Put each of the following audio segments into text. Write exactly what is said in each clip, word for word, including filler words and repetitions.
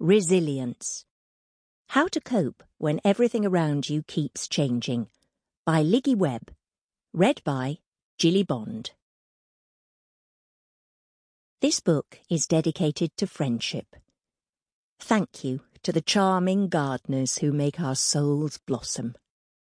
Resilience. How to Cope When Everything Around You Keeps Changing, by Liggy Webb. Read by Jilly Bond. This book is dedicated to friendship. Thank you to the charming gardeners who make our souls blossom.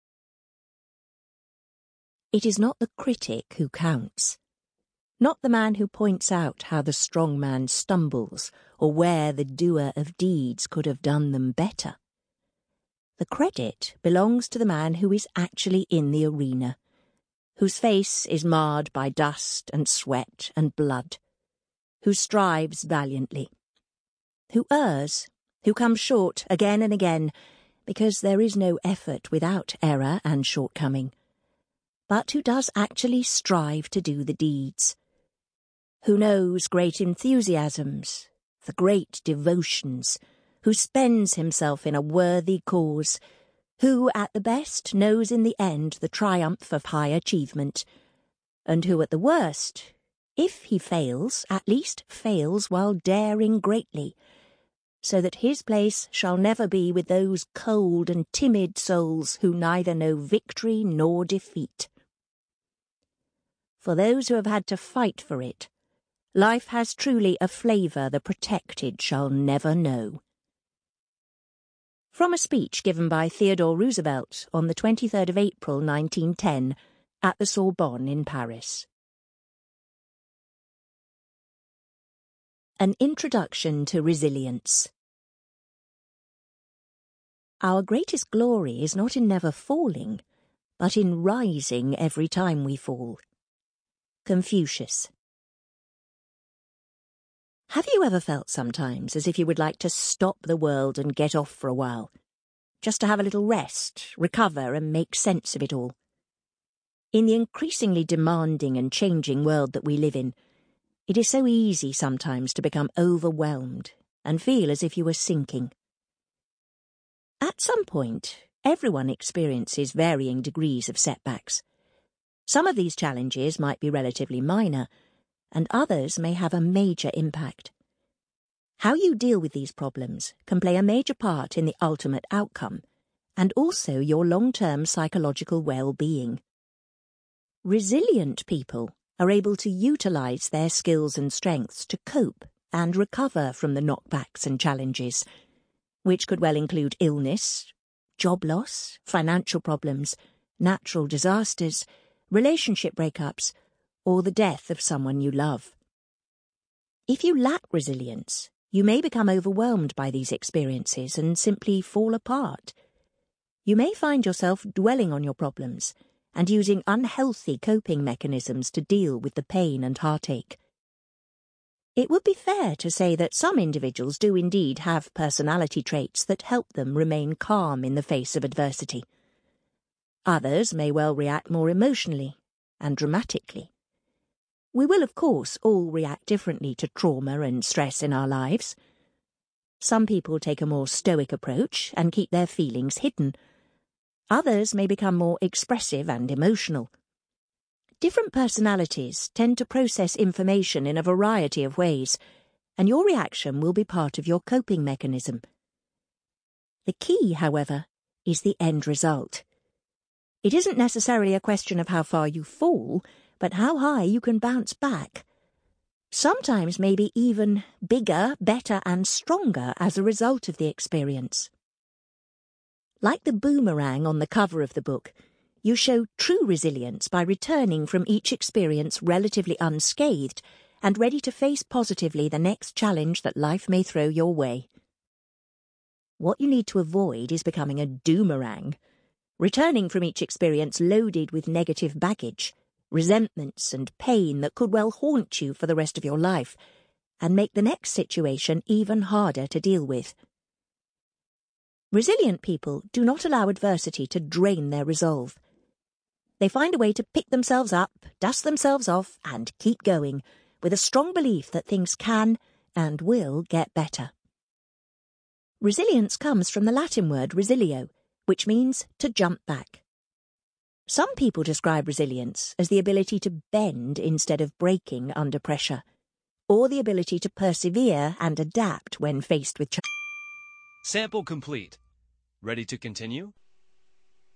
It is not the critic who counts, not the man who points out how the strong man stumbles or where the doer of deeds could have done them better. The credit belongs to the man who is actually in the arena, whose face is marred by dust and sweat and blood, who strives valiantly, who errs, who comes short again and again, because there is no effort without error and shortcoming, but who does actually strive to do the deeds, who knows great enthusiasms, the great devotions, who spends himself in a worthy cause, who at the best knows in the end the triumph of high achievement, and who at the worst, if he fails, at least fails while daring greatly, so that his place shall never be with those cold and timid souls who neither know victory nor defeat. For those who have had to fight for it, life has truly a flavour the protected shall never know. From a speech given by Theodore Roosevelt on the twenty-third of April nineteen ten at the Sorbonne in Paris. An Introduction to Resilience. Our greatest glory is not in never falling, but in rising every time we fall. Confucius. Have you ever felt sometimes as if you would like to stop the world and get off for a while, just to have a little rest, recover and make sense of it all? In the increasingly demanding and changing world that we live in, it is so easy sometimes to become overwhelmed and feel as if you were sinking. At some point, everyone experiences varying degrees of setbacks. Some of these challenges might be relatively minor, and others may have a major impact. How you deal with these problems can play a major part in the ultimate outcome, and also your long-term psychological well-being. Resilient people are able to utilize their skills and strengths to cope and recover from the knockbacks and challenges, which could well include illness, job loss, financial problems, natural disasters, relationship breakups, or the death of someone you love. If you lack resilience, you may become overwhelmed by these experiences and simply fall apart. You may find yourself dwelling on your problems and using unhealthy coping mechanisms to deal with the pain and heartache. It would be fair to say that some individuals do indeed have personality traits that help them remain calm in the face of adversity. Others may well react more emotionally and dramatically. We will, of course, all react differently to trauma and stress in our lives. Some people take a more stoic approach and keep their feelings hidden. Others may become more expressive and emotional. Different personalities tend to process information in a variety of ways, and your reaction will be part of your coping mechanism. The key, however, is the end result. It isn't necessarily a question of how far you fall, but how high you can bounce back. Sometimes maybe even bigger, better and stronger as a result of the experience. Like the boomerang on the cover of the book, you show true resilience by returning from each experience relatively unscathed and ready to face positively the next challenge that life may throw your way. What you need to avoid is becoming a doomerang, returning from each experience loaded with negative baggage, resentments and pain that could well haunt you for the rest of your life and make the next situation even harder to deal with. Resilient people do not allow adversity to drain their resolve. They find a way to pick themselves up, dust themselves off, and keep going, with a strong belief that things can and will get better. Resilience comes from the Latin word resilio, which means to jump back. Some people describe resilience as the ability to bend instead of breaking under pressure, or the ability to persevere and adapt when faced with challenges. Sample complete. Ready to continue?